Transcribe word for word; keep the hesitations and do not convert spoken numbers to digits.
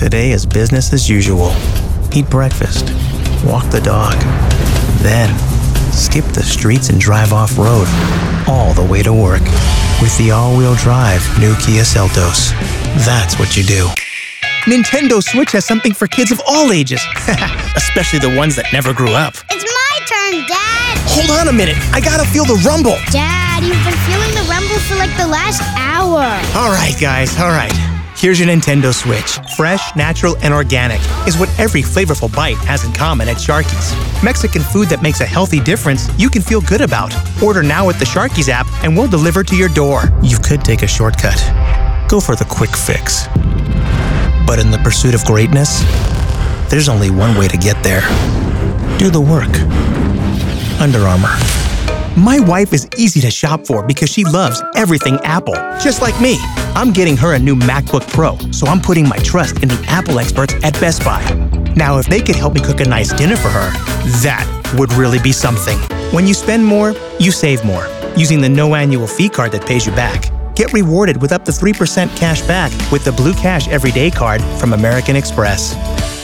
Today is business as usual. Eat breakfast, walk the dog, then skip the streets and drive off-road all the way to work with the all-wheel drive new Kia Seltos. That's what you do. Nintendo Switch has something for kids of all ages, especially the ones that never grew up. It's my turn, Dad! Hold on a minute, I gotta feel the rumble. Dad, you've been feeling the rumble for like the last hour. All right, guys, all right. Here's your Nintendo Switch. Fresh, natural, and organic is what every flavorful bite has in common at Sharky's. Mexican food that makes a healthy difference you can feel good about. Order now with the Sharky's app and we'll deliver to your door. You could take a shortcut. Go for the quick fix. But in the pursuit of greatness, there's only one way to get there. Do the work. Under Armour. My wife is easy to shop for because she loves everything Apple, just like me. I'm getting her a new MacBook Pro, so I'm putting my trust in the Apple experts at Best Buy. Now, if they could help me cook a nice dinner for her, that would really be something. When you spend more, you save more. Using the no annual fee card that pays you back. Get rewarded with up to three percent cash back with the Blue Cash Everyday card from American Express.